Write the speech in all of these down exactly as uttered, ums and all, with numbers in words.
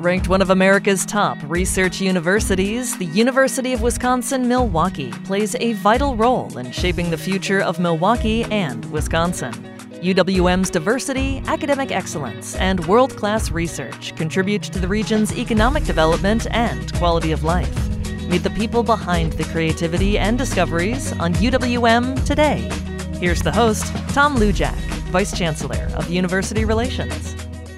Ranked one of America's top research universities, the University of Wisconsin-Milwaukee plays a vital role in shaping the future of Milwaukee and Wisconsin. U W M's diversity, academic excellence, and world-class research contribute to the region's economic development and quality of life. Meet the people behind the creativity and discoveries on U W M Today. Here's the host, Tom Lujack, Vice Chancellor of University Relations.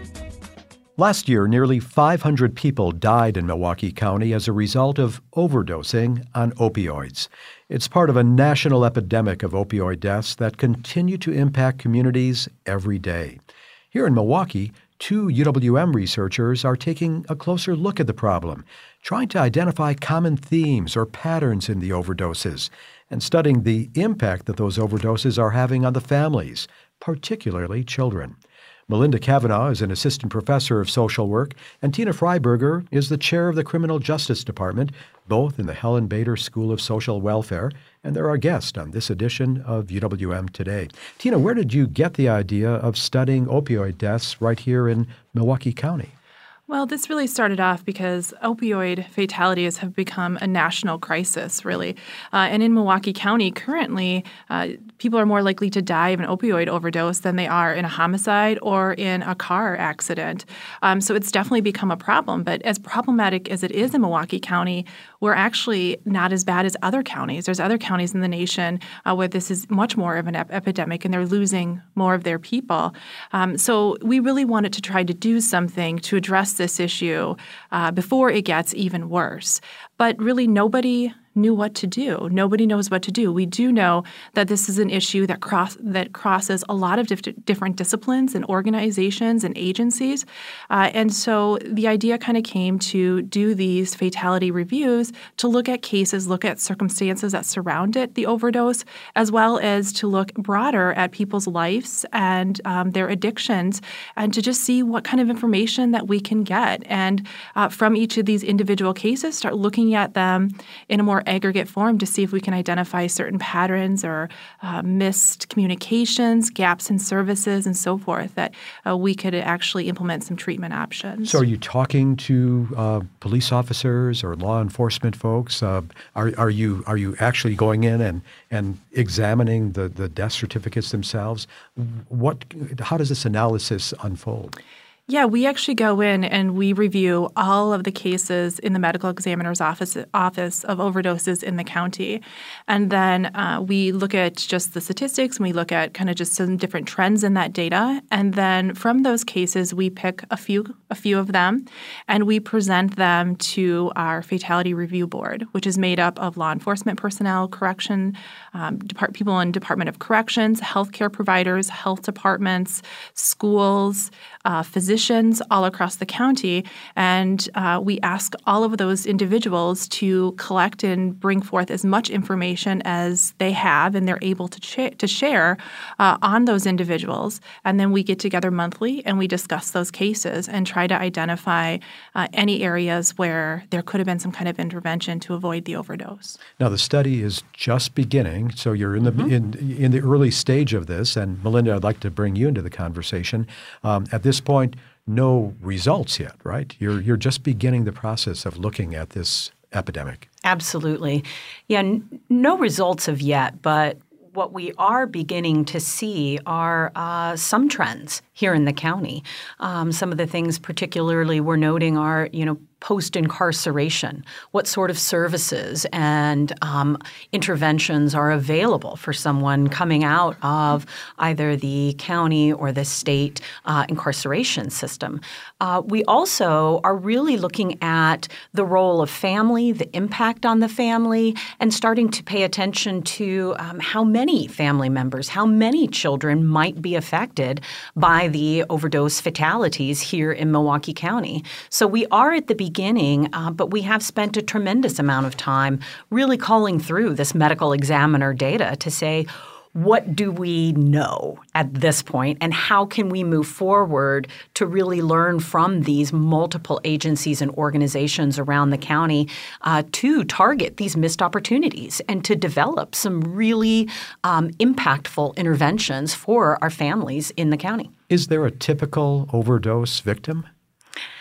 Last year, nearly five hundred people died in Milwaukee County as a result of overdosing on opioids. It's part of a national epidemic of opioid deaths that continue to impact communities every day. Here in Milwaukee, two U W M researchers are taking a closer look at the problem, trying to identify common themes or patterns in the overdoses, and studying the impact that those overdoses are having on the families, particularly children. Melinda Cavanaugh is an assistant professor of social work, and Tina Freiberger is the chair of the Criminal Justice Department, both in the Helen Bader School of Social Welfare, and they're our guest on this edition of U W M Today. Tina, where did you get the idea of studying opioid deaths right here in Milwaukee County? Well, this really started off because opioid fatalities have become a national crisis, really. Uh, and in Milwaukee County, currently, uh, people are more likely to die of an opioid overdose than they are in a homicide or in a car accident. Um, so it's definitely become a problem. But as problematic as it is in Milwaukee County, we're actually not as bad as other counties. There's other counties in the nation uh, where this is much more of an ep- epidemic, and they're losing more of their people. Um, so we really wanted to try to do something to address this issue uh, before it gets even worse. But really nobody knew what to do. Nobody knows what to do. We do know that this is an issue that cross that crosses a lot of dif- different disciplines and organizations and agencies. Uh, and so the idea kind of came to do these fatality reviews to look at cases, look at circumstances that surround it, the overdose, as well as to look broader at people's lives and um, their addictions, and to just see what kind of information that we can get. And uh, from each of these individual cases, start looking at them in a more aggregate form to see if we can identify certain patterns or uh, missed communications, gaps in services, and so forth, that uh, we could actually implement some treatment options. So are you talking to uh, police officers or law enforcement folks? Uh, are, are you are you actually going in and, and examining the, the death certificates themselves? What how does this analysis unfold? Yeah, we actually go in and we review all of the cases in the medical examiner's office office of overdoses in the county. And then uh, we look at just the statistics, and we look at kind of just some different trends in that data. And then from those cases, we pick a few a few of them, and we present them to our fatality review board, which is made up of law enforcement personnel, correction, um, depart- people in Department of Corrections, healthcare providers, health departments, schools, uh, physicians all across the county, and uh, we ask all of those individuals to collect and bring forth as much information as they have and they're able to, ch- to share uh, on those individuals. And then we get together monthly and we discuss those cases and try to identify uh, any areas where there could have been some kind of intervention to avoid the overdose. Now, the study is just beginning, so you're in the Mm-hmm. in, in the early stage of this. And Melinda, I'd like to bring you into the conversation. Um, at this point, no results yet, right? You're you're just beginning the process of looking at this epidemic. Absolutely. Yeah, n- no results of yet, but what we are beginning to see are uh, some trends here in the county. Um, some of the things particularly we're noting are, you know, post-incarceration, what sort of services and um, interventions are available for someone coming out of either the county or the state uh, incarceration system. Uh, we also are really looking at the role of family, the impact on the family, and starting to pay attention to um, how many family members, how many children might be affected by the overdose fatalities here in Milwaukee County. So we are at the beginning beginning, uh, but we have spent a tremendous amount of time really calling through this medical examiner data to say, what do we know at this point, and how can we move forward to really learn from these multiple agencies and organizations around the county uh, to target these missed opportunities and to develop some really um, impactful interventions for our families in the county. Is there a typical overdose victim?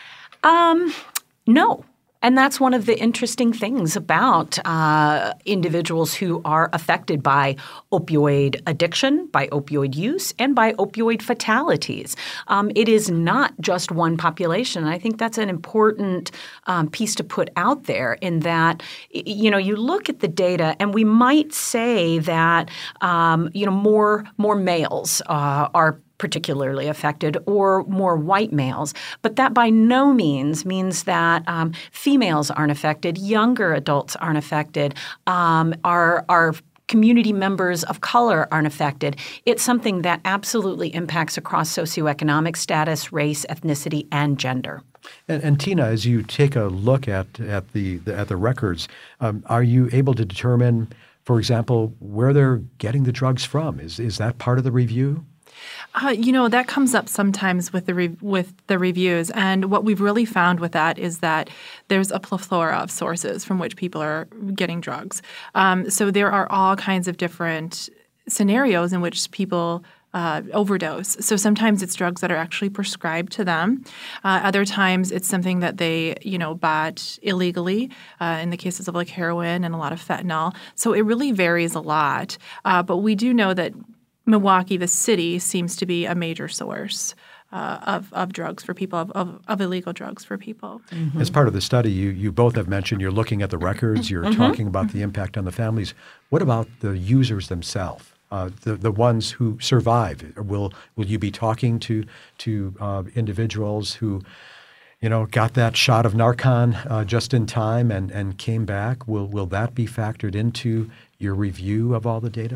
Um, no. And that's one of the interesting things about uh, individuals who are affected by opioid addiction, by opioid use, and by opioid fatalities. Um, it is not just one population. I think that's an important um, piece to put out there in that, you know, you look at the data and we might say that, um, you know, more, more males uh, are particularly affected, or more white males. But that by no means means that um, females aren't affected, younger adults aren't affected, um, our, our community members of color aren't affected. It's something that absolutely impacts across socioeconomic status, race, ethnicity, and gender. And, and Tina, as you take a look at, at, the, the, at the records, um, are you able to determine, for example, where they're getting the drugs from? Is, is that part of the review? Uh, you know, that comes up sometimes with the re- with the reviews, and what we've really found with that is that there's a plethora of sources from which people are getting drugs. Um, so there are all kinds of different scenarios in which people uh, overdose. So sometimes it's drugs that are actually prescribed to them. Uh, other times it's something that they, you know, bought illegally. Uh, in the cases of like heroin and a lot of fentanyl. So it really varies a lot. Uh, but we do know that Milwaukee, the city, seems to be a major source uh, of, of drugs for people, of, of, of illegal drugs for people. Mm-hmm. As part of the study, you, you both have mentioned you're looking at the records, you're mm-hmm. talking about the impact on the families. What about the users themselves, uh, the, the ones who survive? Will, will you be talking to, to uh, individuals who you know, got that shot of Narcan uh, just in time and, and came back? Will, will that be factored into your review of all the data?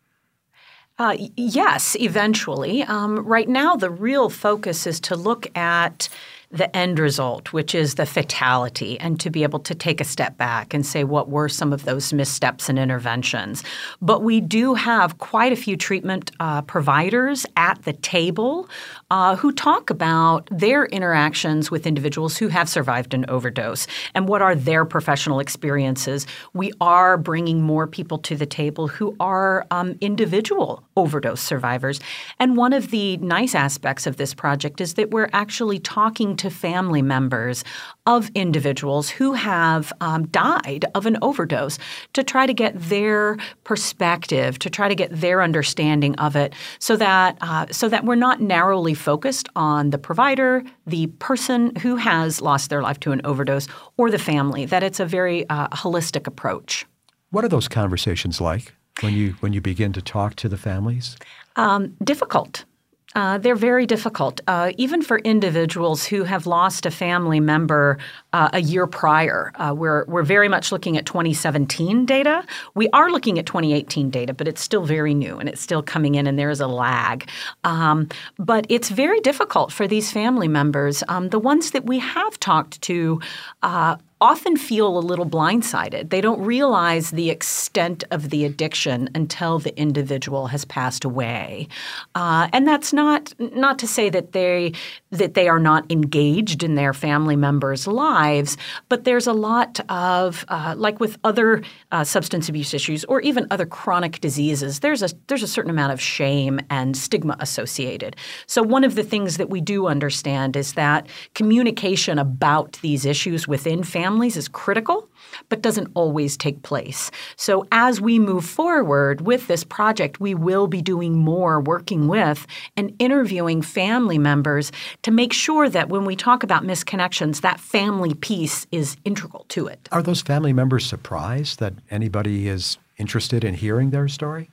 Uh, yes, eventually. Um, right now, the real focus is to look at the end result, which is the fatality, and to be able to take a step back and say what were some of those missteps and interventions. But we do have quite a few treatment uh, providers at the table uh, who talk about their interactions with individuals who have survived an overdose and what are their professional experiences. We are bringing more people to the table who are um, individual overdose survivors. And one of the nice aspects of this project is that we're actually talking to family members of individuals who have um, died of an overdose to try to get their perspective, to try to get their understanding of it, so that uh, so that we're not narrowly focused on the provider, the person who has lost their life to an overdose, or the family. That it's a very uh, holistic approach. What are those conversations like when you when you begin to talk to the families? Um, difficult. Uh, they're very difficult, uh, even for individuals who have lost a family member uh, a year prior. Uh, we're we're very much looking at twenty seventeen data. We are looking at twenty eighteen data, but it's still very new and it's still coming in, and there is a lag. Um, but it's very difficult for these family members. Um, the ones that we have talked to uh, often feel a little blindsided. They don't realize the extent of the addiction until the individual has passed away. Uh, and that's not not to say that they that they are not engaged in their family members' lives, but there's a lot of, uh, like with other uh, substance abuse issues or even other chronic diseases, there's a there's a certain amount of shame and stigma associated. So one of the things that we do understand is that communication about these issues within families Families is critical, but doesn't always take place. So as we move forward with this project, we will be doing more working with and interviewing family members to make sure that when we talk about misconnections, that family piece is integral to it. Are those family members surprised that anybody is interested in hearing their story?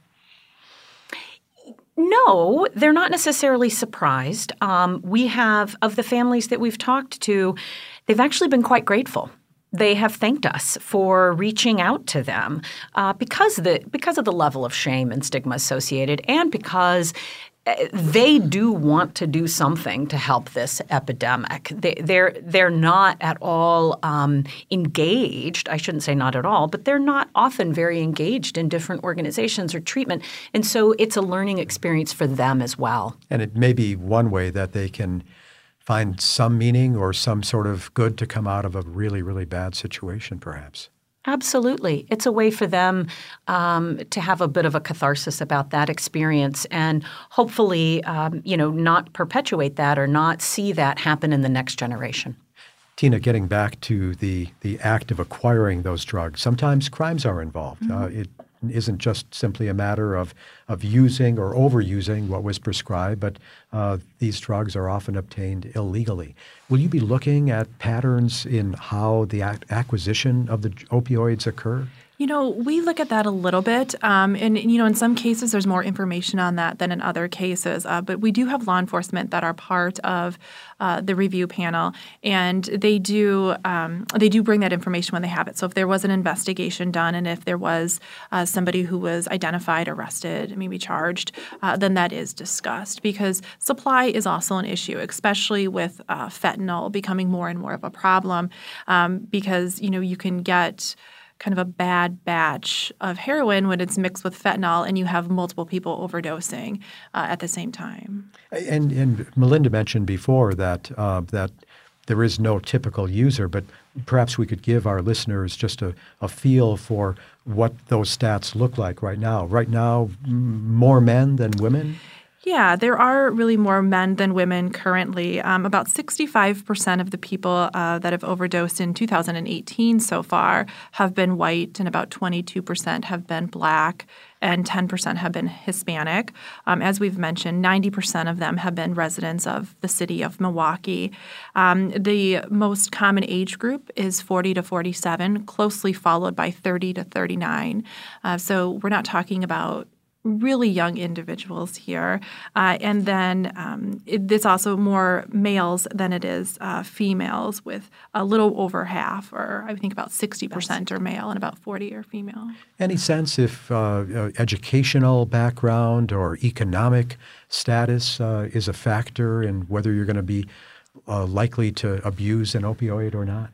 No, they're not necessarily surprised. Um, we have, of the families that we've talked to, they've actually been quite grateful. They have thanked us for reaching out to them uh, because the because of the level of shame and stigma associated, and because they do want to do something to help this epidemic. They, they're they're not at all um, engaged. I shouldn't say not at all, but they're not often very engaged in different organizations or treatment, and so it's a learning experience for them as well. And it may be one way that they can find some meaning or some sort of good to come out of a really, really bad situation, perhaps. Absolutely. It's a way for them um, to have a bit of a catharsis about that experience and hopefully, um, you know, not perpetuate that or not see that happen in the next generation. Tina, getting back to the, the act of acquiring those drugs, sometimes crimes are involved. Mm-hmm. Uh, it isn't just simply a matter of, of using or overusing what was prescribed, but uh, these drugs are often obtained illegally. Will you be looking at patterns in how the ac- acquisition of the opioids occur? You know, we look at that a little bit, um, and, you know, in some cases there's more information on that than in other cases, uh, but we do have law enforcement that are part of uh, the review panel, and they do um, they do bring that information when they have it. So if there was an investigation done and if there was uh, somebody who was identified, arrested, maybe charged, uh, then that is discussed, because supply is also an issue, especially with uh, fentanyl becoming more and more of a problem, um, because, you know, you can get kind of a bad batch of heroin when it's mixed with fentanyl and you have multiple people overdosing uh, at the same time. And, and Melinda mentioned before that uh, that there is no typical user, but perhaps we could give our listeners just a, a feel for what those stats look like right now. Right now, m- more men than women? Yeah, there are really more men than women currently. Um, about sixty-five percent of the people uh, that have overdosed in two thousand eighteen so far have been white, and about twenty-two percent have been black, and ten percent have been Hispanic. Um, as we've mentioned, ninety percent of them have been residents of the city of Milwaukee. Um, the most common age group is forty to forty-seven, closely followed by thirty to thirty-nine. Uh, so we're not talking about really young individuals here. Uh, and then um, it, it's also more males than it is uh, females, with a little over half, or I think about sixty percent are male and about forty are female. Any sense if uh, uh, educational background or economic status uh, is a factor in whether you're going to be uh, likely to abuse an opioid or not?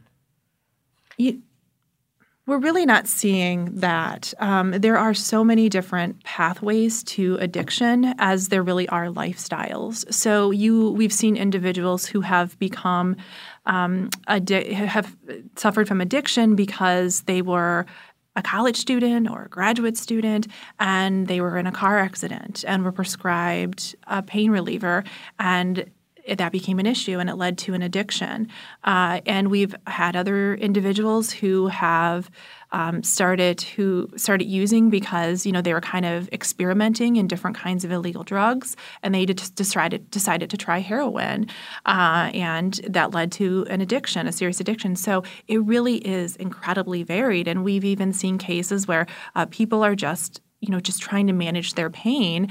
You, We're really not seeing that. Um, there are so many different pathways to addiction, as there really are lifestyles. So you, we've seen individuals who have become um, addi- have suffered from addiction because they were a college student or a graduate student, and they were in a car accident and were prescribed a pain reliever, and that became an issue, and it led to an addiction. Uh, and we've had other individuals who have um, started who started using because, you know, they were kind of experimenting in different kinds of illegal drugs, and they just decided decided to try heroin, uh, and that led to an addiction, a serious addiction. So it really is incredibly varied, and we've even seen cases where uh, people are just you know, just trying to manage their pain,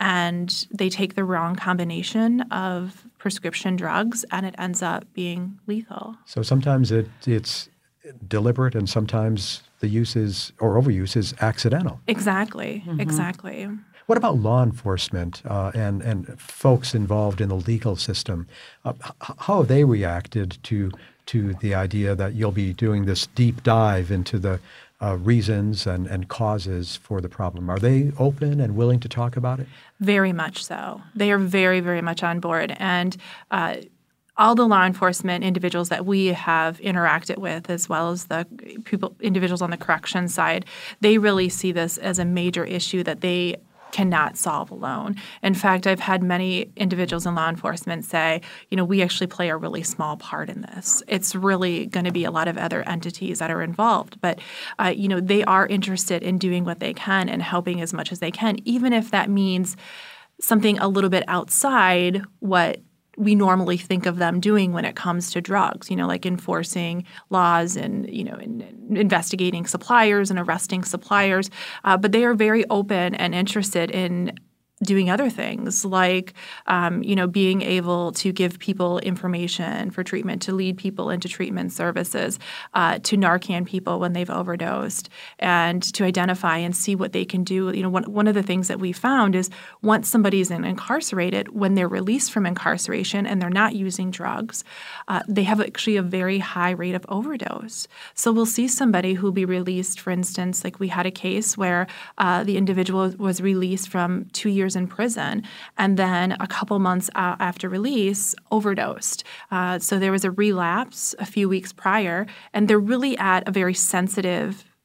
and they take the wrong combination of prescription drugs, and it ends up being lethal. So sometimes it, it's deliberate, and sometimes the use is, or overuse is accidental. Exactly, mm-hmm. exactly. What about law enforcement uh, and, and folks involved in the legal system? Uh, h- how have they reacted to to the idea that you'll be doing this deep dive into the Uh, reasons and, and causes for the problem? Are they open and willing to talk about it? Very much so. They are very, very much on board. And uh, all the law enforcement individuals that we have interacted with, as well as the people, individuals on the correction side, they really see this as a major issue that they cannot solve alone. In fact, I've had many individuals in law enforcement say, you know, we actually play a really small part in this. It's really going to be a lot of other entities that are involved. But, uh, you know, they are interested in doing what they can and helping as much as they can, even if that means something a little bit outside what we normally think of them doing when it comes to drugs, you know, like enforcing laws and, you know, in, in investigating suppliers and arresting suppliers. Uh, but they are very open and interested in doing other things, like, um, you know, being able to give people information for treatment, to lead people into treatment services, uh, to Narcan people when they've overdosed, and to identify and see what they can do. You know, one, one of the things that we found is once somebody's in incarcerated, when they're released from incarceration and they're not using drugs, uh, they have actually a very high rate of overdose. So we'll see somebody who'll be released, for instance, like we had a case where uh, the individual was released from two years in prison, and then a couple months uh, after release, overdosed. Uh, so there was a relapse a few weeks prior, and they're really at a very sensitive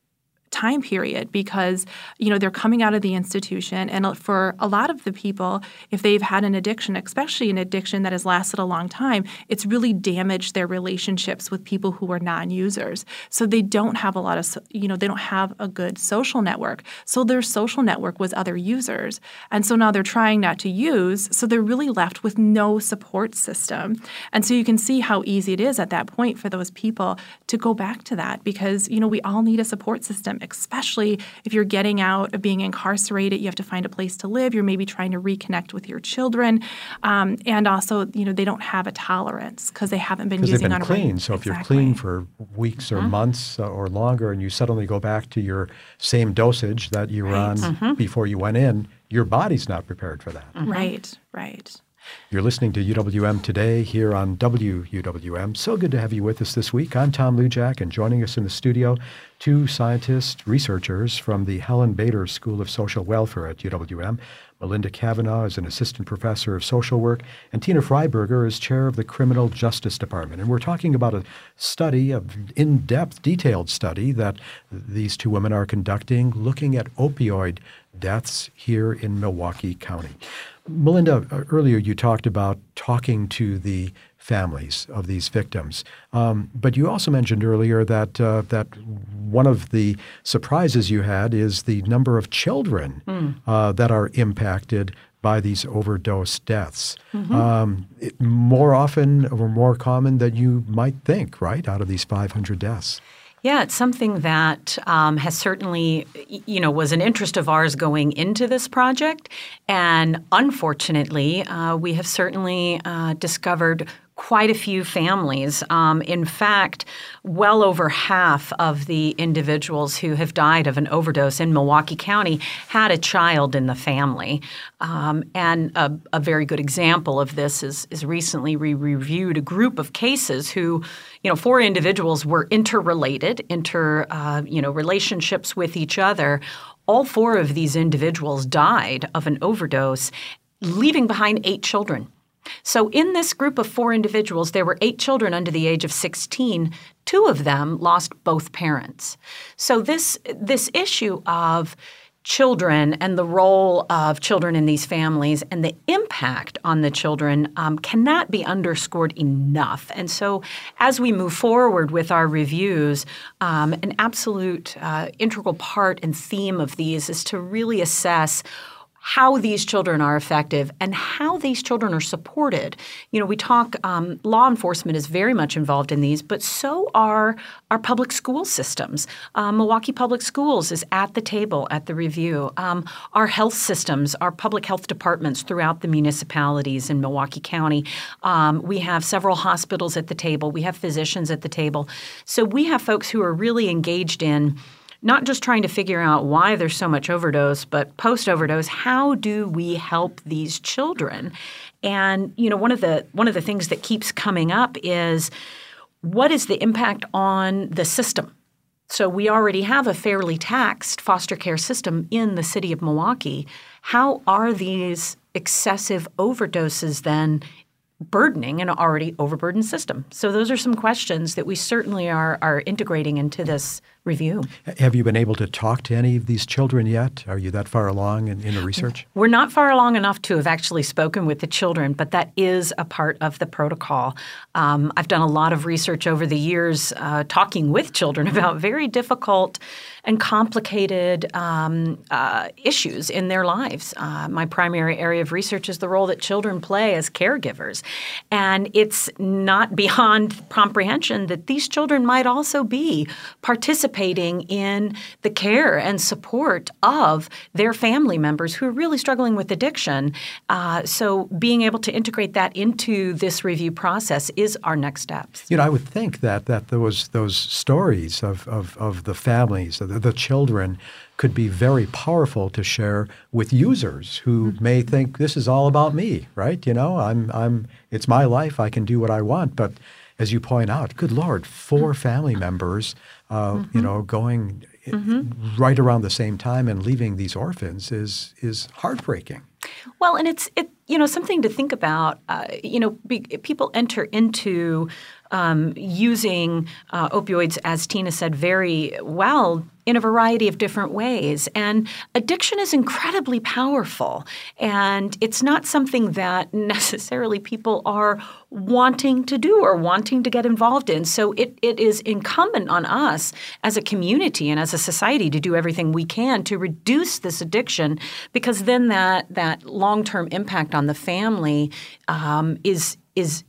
time period because, you know, they're coming out of the institution. And for a lot of the people, if they've had an addiction, especially an addiction that has lasted a long time, it's really damaged their relationships with people who are non-users. So they don't have a lot of, you know, they don't have a good social network. So their social network was other users. And so now they're trying not to use, so they're really left with no support system. And so you can see how easy it is at that point for those people to go back to that because, you know, we all need a support system, especially if you're getting out of being incarcerated, you have to find a place to live, you're maybe trying to reconnect with your children, um, and also, you know, they don't have a tolerance because they haven't been using they've been on a clean. regular. So if exactly. you're clean for weeks or mm-hmm. months uh, or longer and you suddenly go back to your same dosage that you were right. on mm-hmm. before you went in, your body's not prepared for that. Mm-hmm. Right, right. You're listening to U W M Today here on W U W M. So good to have you with us this week. I'm Tom Lujack, and joining us in the studio, two scientists, researchers from the Helen Bader School of Social Welfare at U W M. Melinda Kavanaugh is an assistant professor of social work, and Tina Freiberger is chair of the Criminal Justice Department. And we're talking about a study, an in-depth, detailed study that these two women are conducting, looking at opioid deaths here in Milwaukee County. Melinda, earlier you talked about talking to the families of these victims, um, but you also mentioned earlier that uh, that one of the surprises you had is the number of children mm. uh, that are impacted by these overdose deaths. Mm-hmm. Um, it, more often or more common than you might think, right, out of these five hundred deaths. Yeah, it's something that um, has certainly, you know, was an interest of ours going into this project. And unfortunately, uh, we have certainly uh, discovered quite a few families. Um, in fact, well over half of the individuals who have died of an overdose in Milwaukee County had a child in the family. Um, and a, a very good example of this is, is recently we reviewed a group of cases who, you know, four individuals were interrelated, inter, uh, you know, relationships with each other. All four of these individuals died of an overdose, leaving behind eight children. So in this group of four individuals, there were eight children under the age of sixteen. Two of them lost both parents. So this this issue of children and the role of children in these families and the impact on the children um, cannot be underscored enough. And so as we move forward with our reviews, um, an absolute uh, integral part and theme of these is to really assess how these children are effective and how these children are supported. You know, we talk, um, law enforcement is very much involved in these, but so are our public school systems. Um, Milwaukee Public Schools is at the table at the review. Um, our health systems, our public health departments throughout the municipalities in Milwaukee County. Um, we have several hospitals at the table. We have physicians at the table. So we have folks who are really engaged in not just trying to figure out why there's so much overdose, but post-overdose, how do we help these children? And, you know, one of the one of the things that keeps coming up is what is the impact on the system? So we already have a fairly taxed foster care system in the city of Milwaukee. How are these excessive overdoses then burdening an already overburdened system? So those are some questions that we certainly are are integrating into this review. Have you been able to talk to any of these children yet? Are you that far along in, in the research? We're not far along enough to have actually spoken with the children, but that is a part of the protocol. Um, I've done a lot of research over the years uh, talking with children about very difficult and complicated um, uh, issues in their lives. Uh, my primary area of research is the role that children play as caregivers. And it's not beyond comprehension that these children might also be participating in the care and support of their family members who are really struggling with addiction. Uh, so being able to integrate that into this review process is our next steps. You know, I would think that that those those stories of, of, of the families, the, the children, could be very powerful to share with users who mm-hmm. may think this is all about me, right? You know, I'm I'm it's my life. I can do what I want. But as you point out, good Lord, four mm-hmm. family members, uh, mm-hmm. you know, going mm-hmm. right around the same time and leaving these orphans is is heartbreaking. Well, and it's it you know something to think about. Uh, you know, be, people enter into um, using uh, opioids, as Tina said very well, in a variety of different ways. And addiction is incredibly powerful. And it's not something that necessarily people are wanting to do or wanting to get involved in. So it, it is incumbent on us as a community and as a society to do everything we can to reduce this addiction, because then that that long-term impact on the family um, is is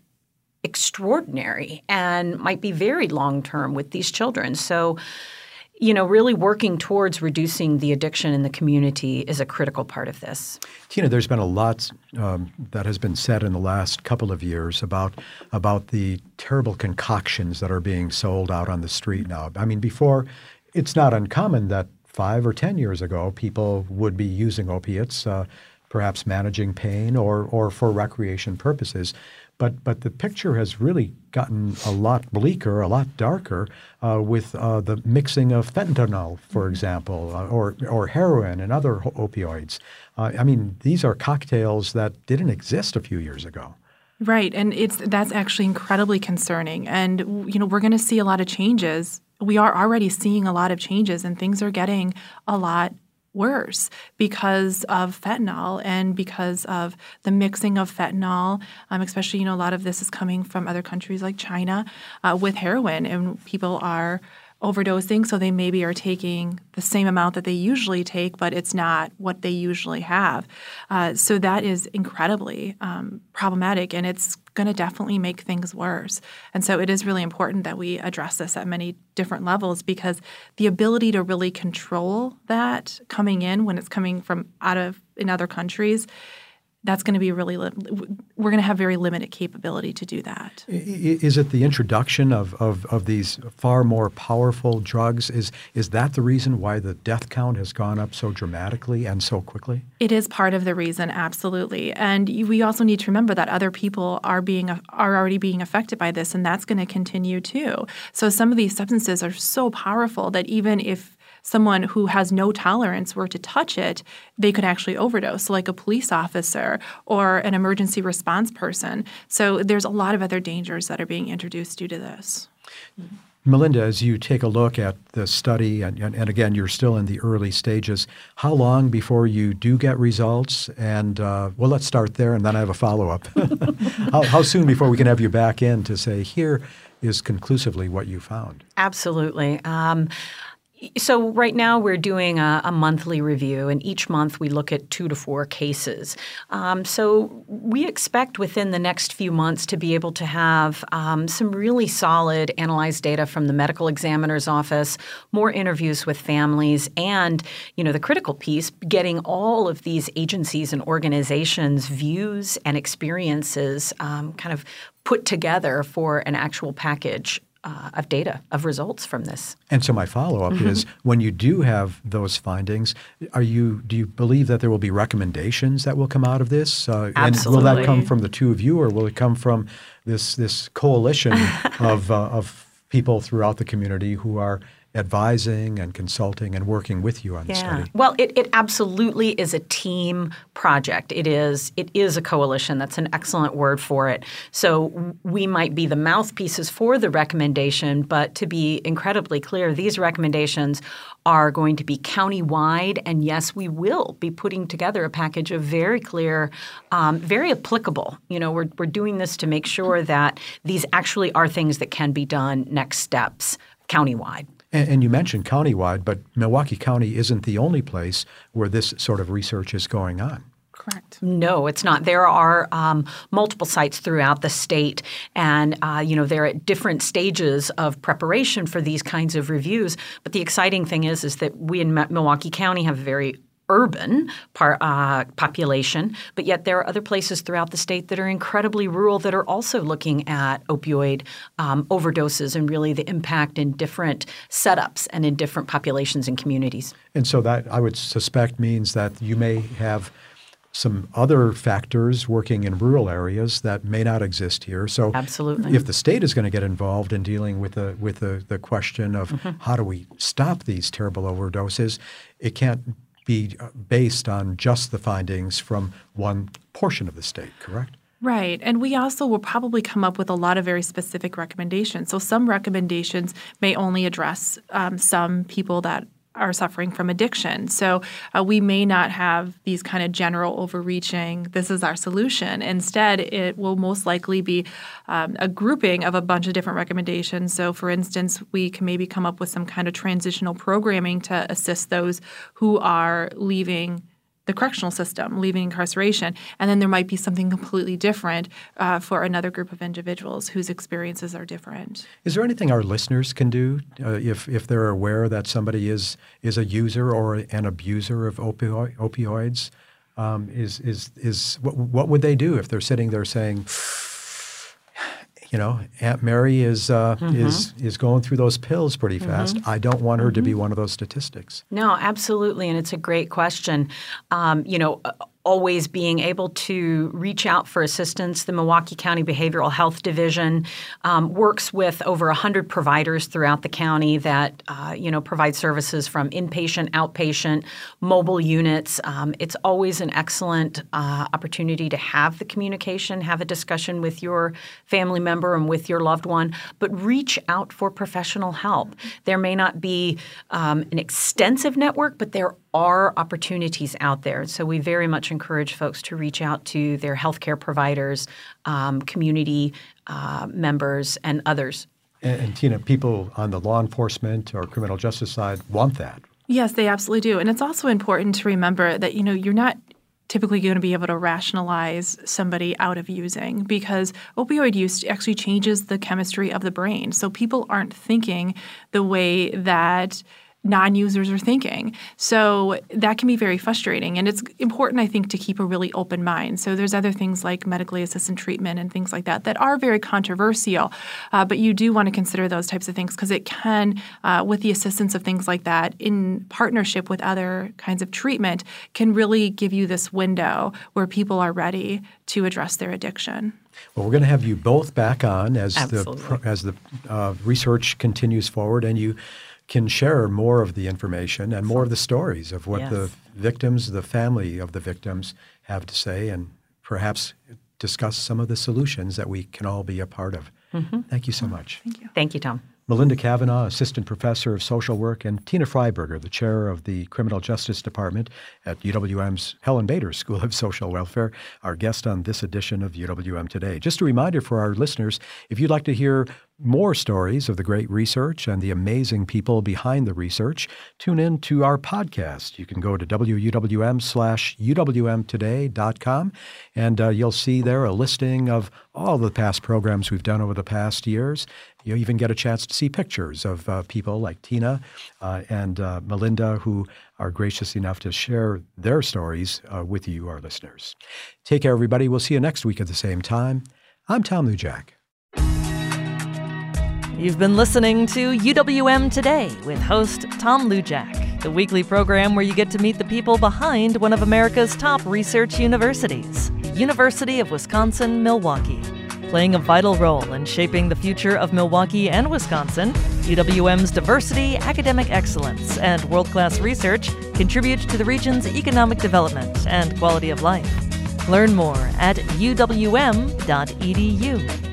extraordinary and might be very long-term with these children. So, you know, really working towards reducing the addiction in the community is a critical part of this. Tina, there's been a lot um, that has been said in the last couple of years about about the terrible concoctions that are being sold out on the street now. I mean, before, it's not uncommon that five or ten years ago, people would be using opiates, uh, perhaps managing pain or or for recreation purposes. But but the picture has really gotten a lot bleaker, a lot darker, uh, with uh, the mixing of fentanyl, for example, uh, or or heroin and other ho- opioids. Uh, I mean, these are cocktails that didn't exist a few years ago. Right, and it's that's actually incredibly concerning. And you know, we're going to see a lot of changes. We are already seeing a lot of changes, and things are getting a lot worse because of fentanyl and because of the mixing of fentanyl, um, especially, you know, a lot of this is coming from other countries like China uh, with heroin, and people are overdosing, so they maybe are taking the same amount that they usually take, but it's not what they usually have. Uh, so that is incredibly um, problematic, and it's going to definitely make things worse. And so it is really important that we address this at many different levels, because the ability to really control that coming in when it's coming from out of in other countries, that's going to be really li- – we're going to have very limited capability to do that. Is it the introduction of, of, of these far more powerful drugs? Is is that the reason why the death count has gone up so dramatically and so quickly? It is part of the reason, absolutely. And we also need to remember that other people are being are already being affected by this, and that's going to continue too. So some of these substances are so powerful that even if someone who has no tolerance were to touch it, they could actually overdose, like a police officer or an emergency response person. So there's a lot of other dangers that are being introduced due to this. Melinda, as you take a look at the study, and, and, and again, you're still in the early stages, how long before you do get results? And, uh, well, let's start there, and then I have a follow-up. how, how soon before we can have you back in to say, here is conclusively what you found? Absolutely. Um, So right now we're doing a, a monthly review, and each month we look at two to four cases. Um, so we expect within the next few months to be able to have um, some really solid analyzed data from the medical examiner's office, more interviews with families, and, you know, the critical piece, getting all of these agencies and organizations' views and experiences um, kind of put together for an actual package Uh, of data, of results from this. And so my follow-up mm-hmm. is, when you do have those findings, are you do you believe that there will be recommendations that will come out of this? Uh, Absolutely. And will that come from the two of you, or will it come from this this coalition of uh, of people throughout the community who are advising and consulting and working with you on the yeah. study? Well, it, it absolutely is a team project. It is it is a coalition. That's an excellent word for it. So we might be the mouthpieces for the recommendation, but to be incredibly clear, these recommendations are going to be county-wide, and yes, we will be putting together a package of very clear, um, very applicable. You know, we're we're doing this to make sure that these actually are things that can be done, next steps, countywide. And, and you mentioned countywide, but Milwaukee County isn't the only place where this sort of research is going on. Correct. No, it's not. There are um, multiple sites throughout the state, and uh, you know they're at different stages of preparation for these kinds of reviews. But the exciting thing is, is that we in Milwaukee County have a very urban par, uh, population, but yet there are other places throughout the state that are incredibly rural that are also looking at opioid um, overdoses and really the impact in different setups and in different populations and communities. And so that, I would suspect, means that you may have some other factors working in rural areas that may not exist here. So absolutely, if the state is going to get involved in dealing with the with the, the question of mm-hmm. how do we stop these terrible overdoses, it can't be based on just the findings from one portion of the state, correct? Right. And we also will probably come up with a lot of very specific recommendations. So some recommendations may only address um, some people that are suffering from addiction. So uh, we may not have these kind of general overreaching, this is our solution. Instead, it will most likely be um, a grouping of a bunch of different recommendations. So for instance, we can maybe come up with some kind of transitional programming to assist those who are leaving the correctional system, leaving incarceration. And then there might be something completely different uh, for another group of individuals whose experiences are different. Is there anything our listeners can do uh, if if they're aware that somebody is is a user or an abuser of opio- opioids? Um, is is is what, what would they do if they're sitting there saying, you know, Aunt Mary is uh, mm-hmm. is is going through those pills pretty fast. Mm-hmm. I don't want her mm-hmm. to be one of those statistics. No, absolutely, and it's a great question. Um, you know, always being able to reach out for assistance. The Milwaukee County Behavioral Health Division um, works with over one hundred providers throughout the county that, uh, you know, provide services from inpatient, outpatient, mobile units. Um, it's always an excellent uh, opportunity to have the communication, have a discussion with your family member and with your loved one, but reach out for professional help. There may not be um, an extensive network, but there are opportunities out there. So we very much encourage folks to reach out to their healthcare providers, um, community uh, members, and others. And, and Tina, people on the law enforcement or criminal justice side want that. Yes, they absolutely do. And it's also important to remember that, you know, you're not typically going to be able to rationalize somebody out of using because opioid use actually changes the chemistry of the brain. So people aren't thinking the way that non-users are thinking. So that can be very frustrating. And it's important, I think, to keep a really open mind. So there's other things like medically assisted treatment and things like that that are very controversial. Uh, but you do want to consider those types of things because it can, uh, with the assistance of things like that, in partnership with other kinds of treatment, can really give you this window where people are ready to address their addiction. Well, we're going to have you both back on as Absolutely. the as the uh, research continues forward, and you can share more of the information and more of the stories of what yes. the victims, the family of the victims have to say, and perhaps discuss some of the solutions that we can all be a part of. Mm-hmm. Thank you so much. Thank you. Thank you, Tom. Melinda Cavanaugh, Assistant Professor of Social Work, and Tina Freiberger, the Chair of the Criminal Justice Department at U W M's Helen Bader School of Social Welfare, our guest on this edition of U W M Today. Just a reminder for our listeners, if you'd like to hear more stories of the great research and the amazing people behind the research, tune in to our podcast. You can go to W U W M slash U W M today dot com, and uh, you'll see there a listing of all the past programs we've done over the past years. You'll even get a chance to see pictures of uh, people like Tina uh, and uh, Melinda who are gracious enough to share their stories uh, with you, our listeners. Take care, everybody. We'll see you next week at the same time. I'm Tom Lujack. You've been listening to U W M Today with host Tom Lujack, the weekly program where you get to meet the people behind one of America's top research universities, University of Wisconsin-Milwaukee. Playing a vital role in shaping the future of Milwaukee and Wisconsin, U W M's diversity, academic excellence, and world-class research contribute to the region's economic development and quality of life. Learn more at U W M dot E D U.